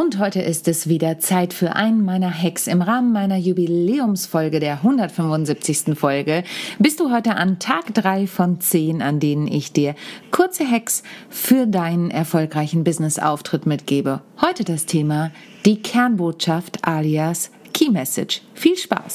Und heute ist es wieder Zeit für einen meiner Hacks. Im Rahmen meiner Jubiläumsfolge, der 175. Folge, bist du heute an Tag 3 von 10, an denen ich dir kurze Hacks für deinen erfolgreichen Business-Auftritt mitgebe. Heute das Thema die Kernbotschaft alias Key Message. Viel Spaß!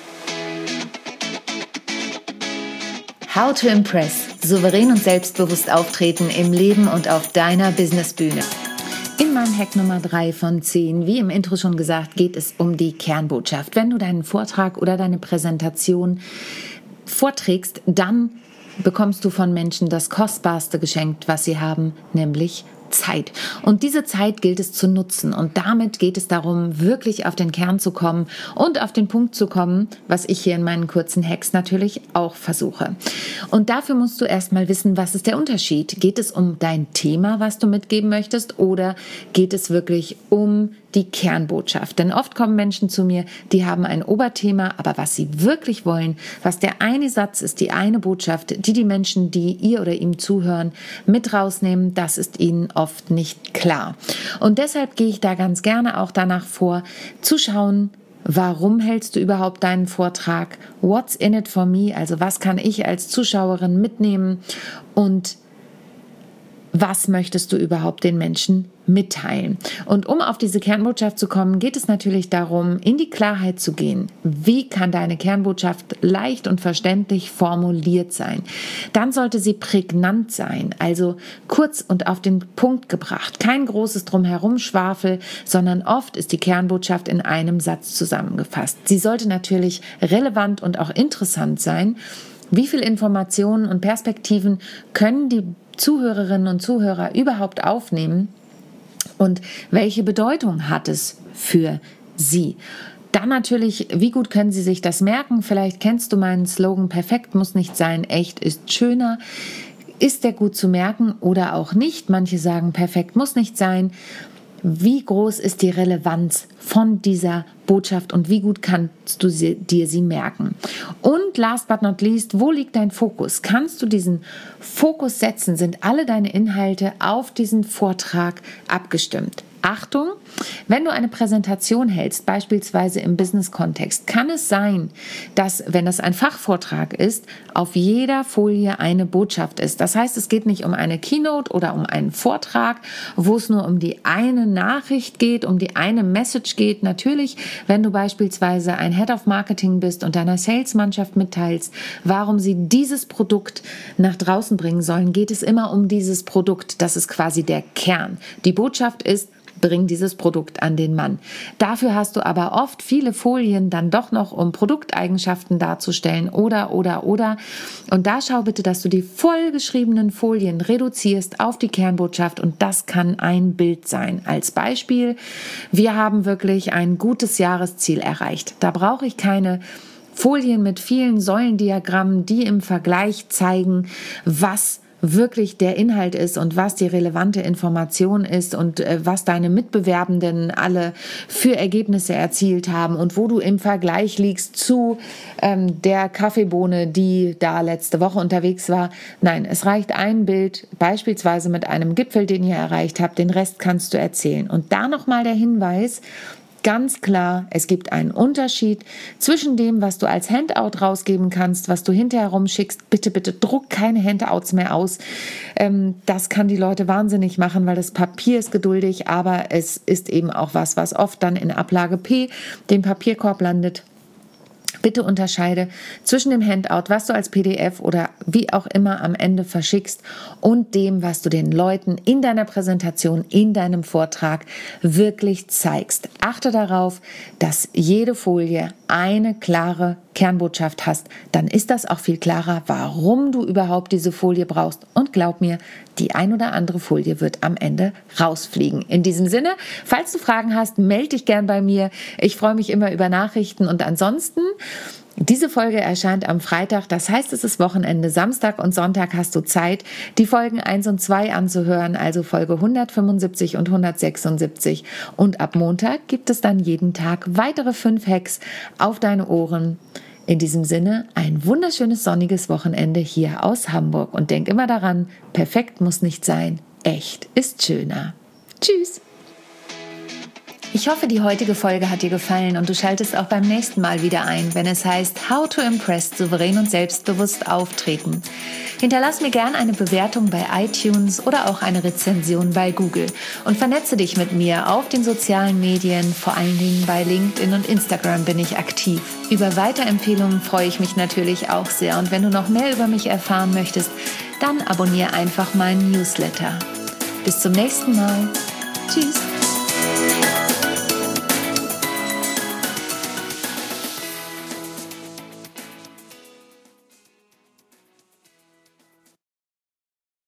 How to Impress. Souverän und selbstbewusst auftreten im Leben und auf deiner Businessbühne. In meinem Hack Nummer 3 von 10, wie im Intro schon gesagt, geht es um die Kernbotschaft. Wenn du deinen Vortrag oder deine Präsentation vorträgst, dann bekommst du von Menschen das Kostbarste geschenkt, was sie haben, nämlich Zeit. Und diese Zeit gilt es zu nutzen. Und damit geht es darum, wirklich auf den Kern zu kommen und auf den Punkt zu kommen, was ich hier in meinen kurzen Hacks natürlich auch versuche. Und dafür musst du erstmal wissen, was ist der Unterschied? Geht es um dein Thema, was du mitgeben möchtest, oder geht es wirklich um die Kernbotschaft? Denn oft kommen Menschen zu mir, die haben ein Oberthema, aber was sie wirklich wollen, was der eine Satz ist, die eine Botschaft, die Menschen, die ihr oder ihm zuhören, mit rausnehmen, das ist ihnen oft nicht klar. Und deshalb gehe ich da ganz gerne auch danach vor, zu schauen, warum hältst du überhaupt deinen Vortrag? What's in it for me? Also was kann ich als Zuschauerin mitnehmen? Und was möchtest du überhaupt den Menschen mitteilen? Und um auf diese Kernbotschaft zu kommen, geht es natürlich darum, in die Klarheit zu gehen. Wie kann deine Kernbotschaft leicht und verständlich formuliert sein? Dann sollte sie prägnant sein, also kurz und auf den Punkt gebracht. Kein großes Drumherumschwafel, sondern oft ist die Kernbotschaft in einem Satz zusammengefasst. Sie sollte natürlich relevant und auch interessant sein. Wie viel Informationen und Perspektiven können die Zuhörerinnen und Zuhörer überhaupt aufnehmen und welche Bedeutung hat es für sie? Dann natürlich, wie gut können sie sich das merken? Vielleicht kennst du meinen Slogan: Perfekt muss nicht sein, echt ist schöner. Ist der gut zu merken oder auch nicht? Manche sagen, perfekt muss nicht sein. Wie groß ist die Relevanz von dieser Botschaft und wie gut kannst du dir sie merken? Und last but not least, wo liegt dein Fokus? Kannst du diesen Fokus setzen? Sind alle deine Inhalte auf diesen Vortrag abgestimmt? Achtung, wenn du eine Präsentation hältst, beispielsweise im Business-Kontext, kann es sein, dass, wenn das ein Fachvortrag ist, auf jeder Folie eine Botschaft ist. Das heißt, es geht nicht um eine Keynote oder um einen Vortrag, wo es nur um die eine Nachricht geht, um die eine Message geht. Natürlich, wenn du beispielsweise ein Head of Marketing bist und deiner Sales-Mannschaft mitteilst, warum sie dieses Produkt nach draußen bringen sollen, geht es immer um dieses Produkt. Das ist quasi der Kern. Die Botschaft ist: Bring dieses Produkt an den Mann. Dafür hast du aber oft viele Folien dann doch noch, um Produkteigenschaften darzustellen oder. Und da schau bitte, dass du die vollgeschriebenen Folien reduzierst auf die Kernbotschaft, und das kann ein Bild sein. Als Beispiel: Wir haben wirklich ein gutes Jahresziel erreicht. Da brauche ich keine Folien mit vielen Säulendiagrammen, die im Vergleich zeigen, was wirklich der Inhalt ist und was die relevante Information ist und was deine Mitbewerbenden alle für Ergebnisse erzielt haben und wo du im Vergleich liegst zu der Kaffeebohne, die da letzte Woche unterwegs war. Nein, es reicht ein Bild, beispielsweise mit einem Gipfel, den ihr erreicht habt, den Rest kannst du erzählen. Und da nochmal der Hinweis: Ganz klar, es gibt einen Unterschied zwischen dem, was du als Handout rausgeben kannst, was du hinterher rumschickst. Bitte druck keine Handouts mehr aus. Das kann die Leute wahnsinnig machen, weil das Papier ist geduldig, aber es ist eben auch was oft dann in Ablage P, dem Papierkorb landet. Bitte unterscheide zwischen dem Handout, was du als PDF oder wie auch immer am Ende verschickst, und dem, was du den Leuten in deiner Präsentation, in deinem Vortrag wirklich zeigst. Achte darauf, dass jede Folie eine klare Kernbotschaft hast. Dann ist das auch viel klarer, warum du überhaupt diese Folie brauchst. Und glaub mir, die ein oder andere Folie wird am Ende rausfliegen. In diesem Sinne, falls du Fragen hast, melde dich gern bei mir. Ich freue mich immer über Nachrichten, und ansonsten: Diese Folge erscheint am Freitag, das heißt, es ist Wochenende. Samstag und Sonntag hast du Zeit, die Folgen 1 und 2 anzuhören, also Folge 175 und 176. Und ab Montag gibt es dann jeden Tag weitere 5 Hacks auf deine Ohren. In diesem Sinne, ein wunderschönes sonniges Wochenende hier aus Hamburg. Und denk immer daran, perfekt muss nicht sein, echt ist schöner. Tschüss! Ich hoffe, die heutige Folge hat dir gefallen und du schaltest auch beim nächsten Mal wieder ein, wenn es heißt How to Impress, souverän und selbstbewusst auftreten. Hinterlass mir gern eine Bewertung bei iTunes oder auch eine Rezension bei Google und vernetze dich mit mir auf den sozialen Medien, vor allen Dingen bei LinkedIn und Instagram bin ich aktiv. Über Weiterempfehlungen freue ich mich natürlich auch sehr und wenn du noch mehr über mich erfahren möchtest, dann abonniere einfach meinen Newsletter. Bis zum nächsten Mal. Tschüss.